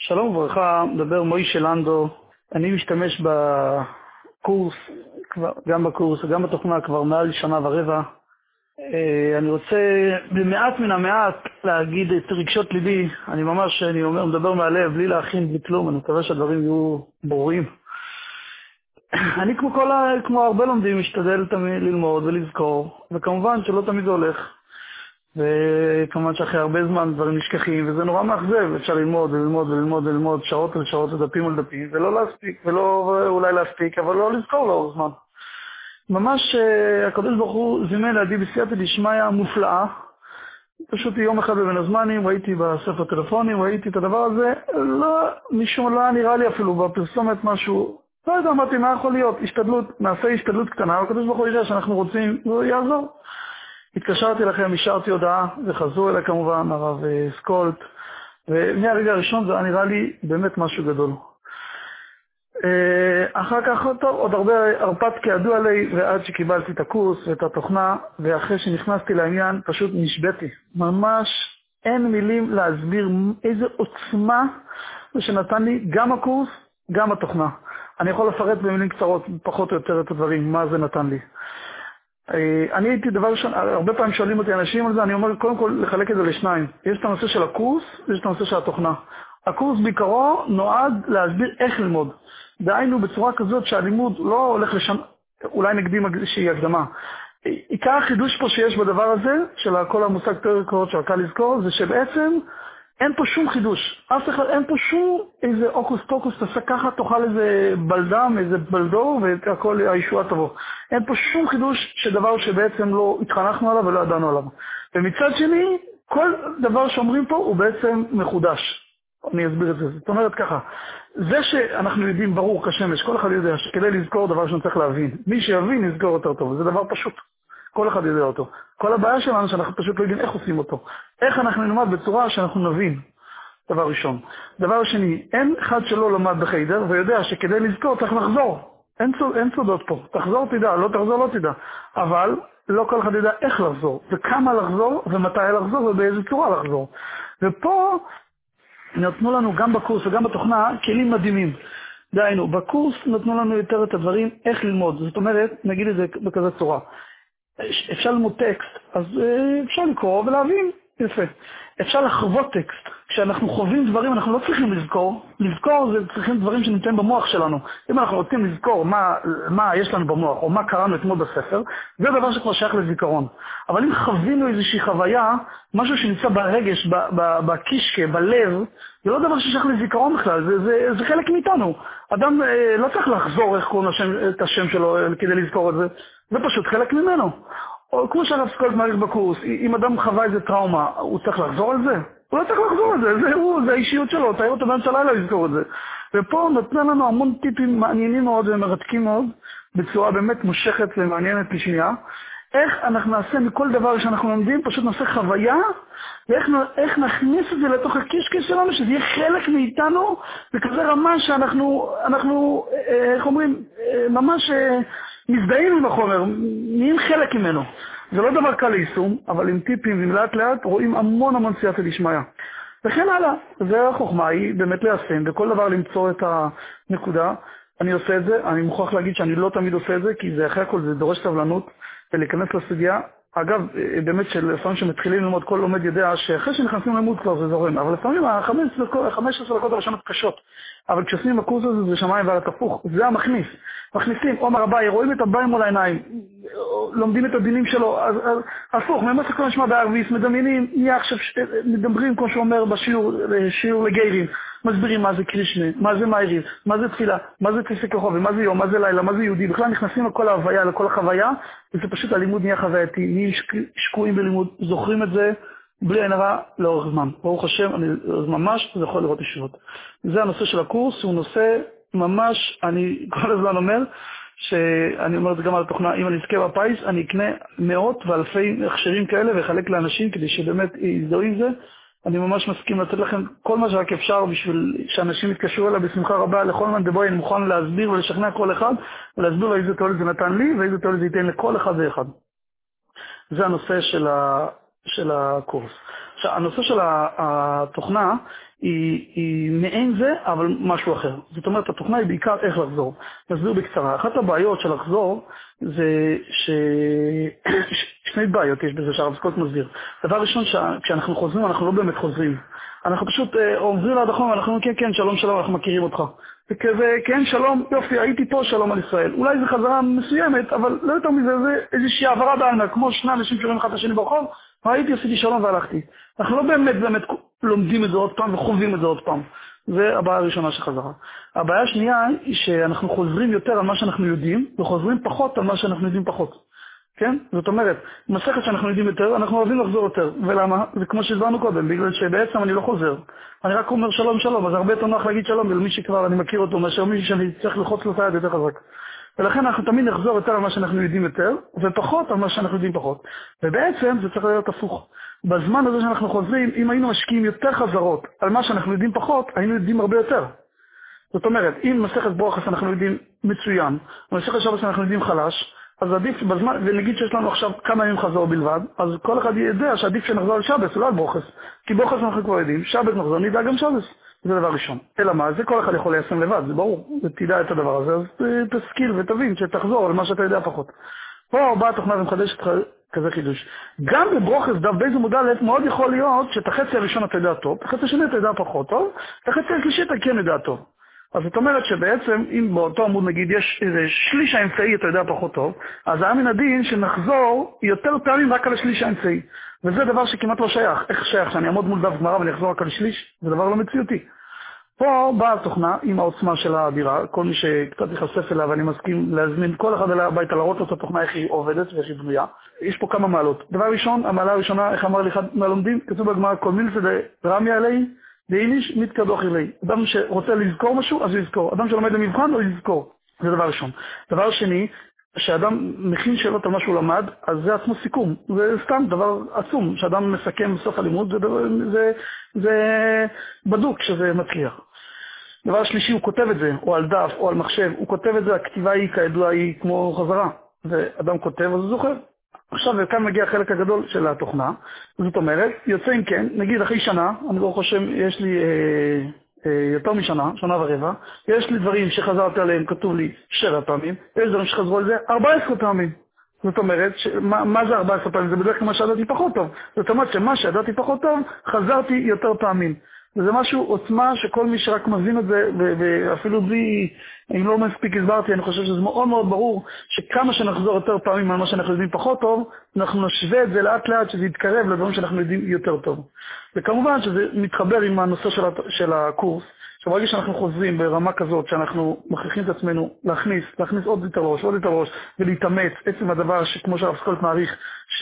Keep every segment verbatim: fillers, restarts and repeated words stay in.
שלום וברכה, מדבר מוישה לנדו. אני משתמש בקורס, גם בקורס וגם בתוכנה כבר מעל שנה ורבע. אני רוצה במעט מן המעט להגיד את רגשות ליבי. אני ממש, אני אומר, מדבר מהלב, בלי להכין, בלי כלום. אני מקווה שהדברים יהיו ברורים. אני כמו כל, כמו הרבה לומדים, משתדל תמיד ללמוד ולזכור, וכמובן שלא תמיד זה הולך. וכמובן שאחרי הרבה זמן דברים נשכחים, וזה נורא מאכזב. אפשר ללמוד וללמוד וללמוד וללמוד שעות על שעות ודפים על דפים, ולא להספיק, ולא אולי להספיק, אבל לא לזכור לאור זמן. ממש הקדוש ברוך הוא זימן לידי בסייעתא דשמיא מופלאה. פשוט יום אחד בבין הזמנים ראיתי בספר טלפונים, ראיתי את הדבר הזה, לא, משום לא נראה לי אפילו בפרסומת משהו, לא יודע, אמרתי מה יכול להיות, השתדלות, נעשה השתדלות קטנה, הקדוש ברוך הוא יודע שאנחנו רוצים, והוא יעזור. התקשרתי לכם, השארתי הודעה, וחזרו אליי כמובן, הרב סקולט, ומהרגע הראשון זה נראה לי באמת משהו גדול. אחר כך, טוב, עוד הרבה הרפתקי ידעו עליי, ועד שקיבלתי את הקורס ואת התוכנה, ואחרי שנכנסתי לעניין, פשוט נשבתי. ממש אין מילים להסביר איזה עוצמה שנתן לי גם הקורס, גם התוכנה. אני יכול לפרט במילים קצרות, פחות או יותר את הדברים, מה זה נתן לי. אני הייתי דבר ראשון, הרבה פעמים שואלים אותי אנשים על זה, אני אומר קודם כל לחלק את זה לשניים. יש את הנושא של הקורס ויש את הנושא של התוכנה. הקורס בעיקרו נועד להסביר איך ללמוד. דהיינו בצורה כזאת שהלימוד לא הולך לשם, אולי נקדים שהיא הקדמה. עיקר החידוש פה שיש בדבר הזה, של כל המושג תיאוריות של קל לזכור, זה שבעצם אין פה שום חידוש. אף אחד, אין פה שום איזה אוקוס טוקוס, תעשה ככה, תאכל איזה בלדם, איזה בלדור, והכל הישועה תבוא. אין פה שום חידוש שדבר שבעצם לא התחנכנו עליו ולא ידענו עליו. ומצד שני, כל דבר שאומרים פה הוא בעצם מחודש. אני אסביר את זה. זאת אומרת ככה, זה שאנחנו יודעים ברור כשמש, כל אחד יודע שכדי לזכור דבר שאני צריך להבין. מי שיבין יזכור יותר טוב, זה דבר פשוט. כל אחד יודע אותו. כל הבעיה שלנו שאנחנו פשוט לא יודעים איך עושים אותו. איך אנחנו נלמד בצורה שאנחנו נבין. דבר ראשון. דבר שני, אין אחד שלא למד בחיידר ויודע שכדי לזכור צריך לחזור. אין, אין סודות פה. תחזור תדע, לא תחזור לא תדע. אבל לא כל אחד יודע איך לחזור, וכמה לחזור, ומתי לחזור, ובאיזה צורה לחזור. ופה נתנו לנו גם בקורס וגם בתוכנה כלים מדהימים. דהיינו, בקורס נתנו לנו יותר את הדברים איך ללמוד. זאת אומרת, נגיד את זה בכזה צורה. אפשר ללמוד טקסט, אז אפשר לקרוא ולהבין, יפה. אפשר לחוות טקסט. כשאנחנו חווים דברים, אנחנו לא צריכים לזכור. לזכור זה צריכים דברים שנמצאים במוח שלנו. אם אנחנו רוצים לזכור מה, מה יש לנו במוח, או מה קראנו אתמול בספר, זה דבר שכבר שייך לזיכרון. אבל אם חווינו איזושהי חוויה, משהו שנמצא ברגש, בקישקה, בלב, זה לא דבר ששייך לזיכרון בכלל, זה, זה, זה חלק מאיתנו. אדם לא צריך לחזור איך קוראים את השם שלו כדי לזכור את זה. זה פשוט חלק ממנו. או כמו שהרב סקולט מעריך בקורס, אם אדם חווה איזה טראומה, הוא צריך לחזור על זה? הוא לא צריך לחזור על זה, זה, הוא, זה האישיות שלו, תאיר אותו באמצע לילה לזכור את זה. ופה נתנה לנו המון טיפים מעניינים מאוד ומרתקים מאוד, בצורה באמת מושכת ומעניינת לשנייה. איך אנחנו נעשה מכל דבר שאנחנו לומדים, פשוט נעשה חוויה, ואיך איך נכניס את זה לתוך הקישקע שלנו, שזה יהיה חלק מאיתנו, בכזה רמה שאנחנו, אנחנו, איך אומרים, ממש מזדהים עם החומר, נהיים חלק ממנו. זה לא דבר קל ליישום, אבל עם טיפים ולאט לאט רואים המון המון סייעתא דשמיא. וכן הלאה, זה החוכמה היא באמת ליישם, וכל דבר למצוא את הנקודה. אני עושה את זה, אני מוכרח להגיד שאני לא תמיד עושה את זה, כי זה אחרי הכל, זה דורש סבלנות, ולהיכנס לסוגיה. אגב, באמת שלפעמים שמתחילים ללמוד, כל לומד יודע שאחרי שנכנסים ללמוד כבר זה זורם, אבל לפעמים ה-חמש עשרה דקות הראשונות קשות, אבל כשעושים בקורס הזה זה שמיים ועלת הפוך, זה המכניס. מכניסים, עומר הבאי, רואים את הבאי מול העיניים, לומדים את הדינים שלו, אז, אז הפוך, ממש כמו נשמע בערביס, מדמיינים, נהיה עכשיו, מדברים כמו שאומר בשיעור, שיעור לגיירים, מסבירים מה זה קרישנה, מה זה מאירים, מה זה תפילה, מה זה תפיסי כוכבי, מה זה יום, מה זה לילה, מה זה יהודי, בכלל נכנסים לכל ההוויה, לכל החוויה, וזה פשוט הלימוד נהיה חווייתי, נהיה שקועים בלימוד, זוכרים את זה בלי עין הרע לאורך זמן. ברוך השם, אני ממש יכול לראות ישיבות. זה הנושא של הקורס, הוא נושא ממש, אני כל הזמן אומר, שאני אומר את זה גם על התוכנה, אם אני אזכה בפיס, אני אקנה מאות ואלפי מכשירים כאלה וחלק לאנשים כדי שבאמת יזדהו עם זה. אני ממש מסכים לתת לכם כל מה שרק אפשר בשביל שאנשים יתקשרו אליי בשמחה רבה לכל מנד בו אני מוכן להסביר ולשכנע כל אחד ולהסביר לו איזה תועלת זה נתן לי ואיזה תועלת זה ייתן לכל אחד ואחד. זה הנושא של, ה, של הקורס. עכשיו, הנושא של התוכנה היא, היא מעין זה, אבל משהו אחר. זאת אומרת, התוכנה היא בעיקר איך לחזור. נסביר בקצרה. אחת הבעיות של לחזור זה ש... שני בעיות יש בזה שהרב סקוט מסביר. דבר ראשון, כשאנחנו חוזרים, אנחנו לא באמת חוזרים. אנחנו פשוט עוברים ליד החום, אנחנו אומרים, כן, כן, שלום, שלום, אנחנו מכירים אותך. וכזה, כן, שלום, יופי, הייתי פה, שלום על ישראל. אולי זו חזרה מסוימת, אבל לא יותר מזה, זה איזושהי העברה בעלמא, כמו שני אנשים שרואים אחד את השני ברחוב, ראיתי, עשיתי שלום והלכתי. אנחנו לא באמת באמת לומדים את זה עוד פעם וחווים את זה עוד פעם. זה הבעיה הראשונה שחזרה. הבעיה השנייה היא שאנחנו חוזרים יותר על מה שאנחנו יודעים, וחוזרים פחות על מה שאנחנו יודעים פחות. כן? זאת אומרת, מסכת שאנחנו יודעים יותר, אנחנו אוהבים לחזור יותר. ולמה? זה כמו שהסברנו קודם, בגלל שבעצם אני לא חוזר. אני רק אומר שלום שלום, אז הרבה יותר נוח להגיד שלום למי שכבר אני מכיר אותו, מאשר מישהו שאני צריך ללחוץ לו את היד יותר חזק. ולכן אנחנו תמיד נחזור יותר על מה שאנחנו יודעים יותר, ופחות על מה שאנחנו יודעים פחות. ובעצם זה צריך להיות הפוך. בזמן הזה שאנחנו חוזרים, אם היינו משקיעים יותר חזרות על מה שאנחנו יודעים פחות, היינו יודעים הרבה יותר. זאת אומרת, אם מסכת ברוכס אנחנו יודעים מצוין, ומסכת שבת אנחנו יודעים חלש, אז עדיף בזמן, ונגיד שיש לנו עכשיו כמה ימים חזור בלבד, אז כל אחד יודע שעדיף שנחזור על שבת, אולי על ברוכס. כי ברוכס אנחנו כבר יודעים, שבת נחזור, נדע גם שבת. זה דבר ראשון. אלא מה? זה כל אחד יכול ליישם לבד, זה ברור. ותדע את הדבר הזה, אז תשכיל ותבין שתחזור על מה שאתה יודע פחות. פה באה התוכנה ומחדשת כזה חידוש. גם בברוכס דף באיזה מודע לב מאוד יכול להיות שאת החצי הראשון אתה יודע טוב, את החצי השני אתה יודע פחות טוב, את החצי השלישי אתה כן יודע טוב. אז זאת אומרת שבעצם אם באותו עמוד נגיד יש איזה שליש האמצעי אתה יודע פחות טוב, אז היה מן הדין שנחזור יותר פעמים רק על השליש האמצעי. וזה דבר שכמעט לא שייך. איך שייך? שאני אעמוד מול דף גמרא ואני אחזור רק על שליש? זה דבר לא מציאותי. פה באה התוכנה עם העוצמה של האדירה, כל מי שקצת יחשף אליה ואני מסכים להזמין כל אחד אליי הביתה לראות את התוכנה איך היא עובדת ואיך היא בנויה. יש פה כמה מעלות. דבר ראשון, המעלה הראשונה, איך אמר לי אחד מהלומדים, כתוב בגמרא, כל מילסא דרמי עלי דאיניש מתקדוח אלי. אדם שרוצה לזכור משהו, אז הוא יזכור. אדם שלומד למבחן, הוא יזכור. זה דבר ראשון. דבר שני, שאדם מכין שאלות על מה שהוא למד, אז זה עצמו סיכום. זה סתם דבר עצום, שאדם מסכם בסוף הלימוד, זה, זה, זה בדוק שזה מצליח. דבר שלישי, הוא כותב את זה, או על דף, או על מחשב, הוא כותב את זה, הכתיבה היא כידוע היא כמו חזרה. ואדם כותב, אז הוא זוכר. עכשיו, וכאן מגיע החלק הגדול של התוכנה. זאת אומרת, יוצא אם כן, נגיד אחרי שנה, אני לא חושב, יש לי אה, אה, יותר משנה, שנה ורבע, יש לי דברים שחזרתי עליהם, כתוב לי שבע פעמים, יש דברים שחזרו על זה ארבע עשרה פעמים. זאת אומרת, מה, מה זה ארבע עשרה פעמים? זה בדרך כלל מה שידעתי פחות טוב. זאת אומרת שמה שידעתי פחות טוב, חזרתי יותר פעמים. וזה משהו עוצמה שכל מי שרק מבין את זה, ואפילו בלי, אם לא מספיק הסברתי, אני חושב שזה מאוד מאוד ברור, שכמה שנחזור יותר פעמים על מה שאנחנו יודעים פחות טוב, אנחנו נשווה את זה לאט לאט, שזה יתקרב לדברים שאנחנו יודעים יותר טוב. וכמובן שזה מתחבר עם הנושא של, של הקורס, שברגע שאנחנו חוזרים ברמה כזאת, שאנחנו מכריחים את עצמנו להכניס, להכניס עוד יותר ראש, עוד יותר ראש, ולהתאמץ, עצם הדבר שכמו שהרב סקולט מעריך, ש...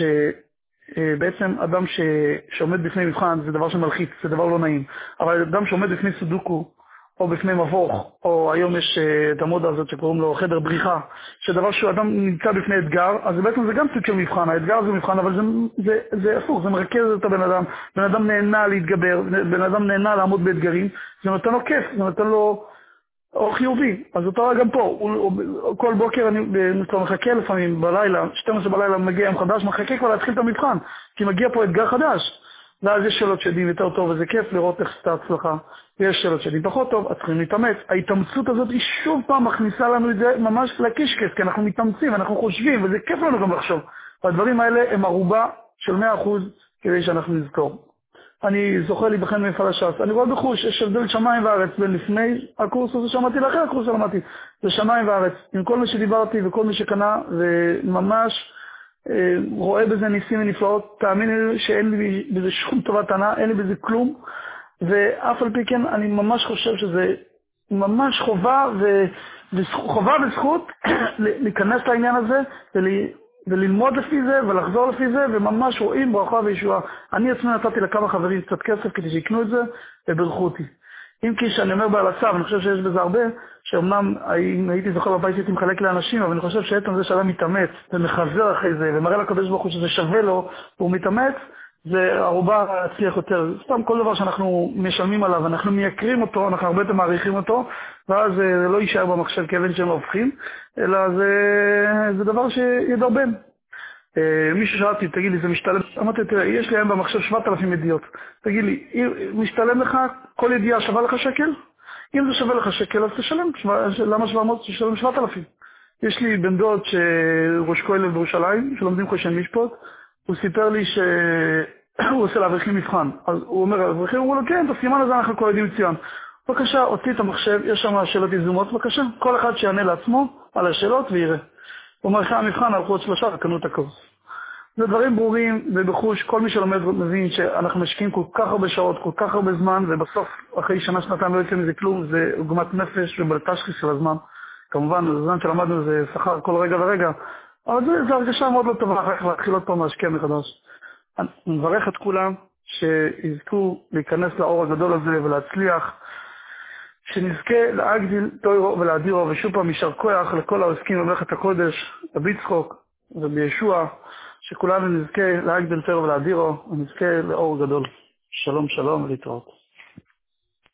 בעצם אדם ש... שעומד בפני מבחן זה דבר שמלחיץ, זה דבר לא נעים. אבל אדם שעומד בפני סודוקו, או בפני מבוך, או היום יש את המודה הזאת שקוראים לו חדר בריחה, שדבר שהוא אדם נמצא בפני אתגר, אז בעצם זה גם סוג של מבחן, האתגר זה מבחן, אבל זה, זה, זה הפוך, זה מרכז את הבן אדם, בן אדם נהנה להתגבר, בן אדם נהנה לעמוד באתגרים, זה נותן לו כיף, זה נותן לו או חיובי. אז אותו גם פה, הוא, הוא, כל בוקר אני מחכה לפעמים בלילה, שתים עשרה בלילה מגיע יום חדש, מחכה כבר להתחיל את המבחן, כי מגיע פה אתגר חדש. ואז יש שאלות שיודעים יותר טוב, וזה כיף לראות איך את ההצלחה. ויש שאלות שיודעים פחות טוב, אז צריכים להתאמץ. ההתאמצות הזאת היא שוב פעם מכניסה לנו את זה ממש לקישקס, כי אנחנו מתאמצים, אנחנו חושבים, וזה כיף לנו גם לחשוב. והדברים האלה הם ערובה של מאה אחוז כדי שאנחנו נזכור. אני זוכר להיבחן במפעל הש"ס. אני רואה בחוש, יש הבדל שמיים וארץ בין לפני הקורס הזה שמעתי לאחרי הקורס שלמדתי. זה שמיים וארץ. עם כל מי שדיברתי וכל מי שקנה, וממש אה, רואה בזה ניסים ונפלאות. תאמין לי שאין לי בזה שום טובת טענה, אין לי בזה כלום. ואף על פי כן, אני ממש חושב שזה ממש חובה, ו... וחובה וזכות להיכנס לעניין הזה, ול... וללמוד לפי זה, ולחזור לפי זה, וממש רואים ברכה וישועה. אני עצמי נתתי לכמה חברים קצת כסף כדי שיקנו את זה, וברכו אותי. אם כי שאני אומר בעל הצו, אני חושב שיש בזה הרבה, שאומנם הייתי זוכר בבית הייתי מחלק לאנשים, אבל אני חושב שעצם זה שאדם מתאמץ, ומחזר אחרי זה, ומראה לקדוש ברוך הוא שזה שווה לו, והוא מתאמץ, זה ערובה להצליח יותר. סתם כל דבר שאנחנו משלמים עליו, אנחנו מייקרים אותו, אנחנו הרבה יותר מעריכים אותו, ואז זה לא יישאר במחשב כאבן שהם הופכים, אלא זה, זה דבר שידרבן. מישהו שאלתי, תגיד לי, זה משתלם? אמרתי, תראה, יש לי היום במחשב שבעת אלפים ידיעות. תגיד לי, משתלם לך, כל ידיעה שווה לך שקל? אם זה שווה לך שקל, אז תשלם. למה שבע מאות? תשלם שבעת אלפים. יש לי בן דוד שראש כהלת בירושלים, שלומדים חושן משפט, הוא סיפר לי שהוא עושה לאברכים מבחן. אז הוא אומר, האברכים אמרו לו, כן, את הסימן הזה אנחנו כבר יודעים מצוין. בבקשה, הוציא את המחשב, יש שם שאלות יזומות, בבקשה, כל אחד שיענה לעצמו על השאלות ויראה. הוא אומר, אחרי המבחן הלכו עוד שלושה וקנו את הקורס. זה דברים ברורים ובחוש, כל מי שלומד מבין שאנחנו משקיעים כל כך הרבה שעות, כל כך הרבה זמן, ובסוף אחרי שנה, שנתיים לא יוצא מזה כלום, זה עוגמת נפש ובלטשחיס של הזמן. כמובן, הזמן שלמדנו זה שכר כל רגע ורגע, אבל זה, זה הרגשה מאוד לא טובה אחר כך להתחיל עוד פעם להשקיע מחדש. אני מברך את כולם שיזכו להיכנס לאור הגדול הזה ולהצליח, שנזכה להגדיל תוירו ולהדירו, ושוב פעם יישר כוח לכל העוסקים במלאכת הקודש, בביצחוק ובישוע, שכולנו נזכה להגדיל תוירו ולהדירו, ונזכה לאור גדול. שלום שלום ולהתראות.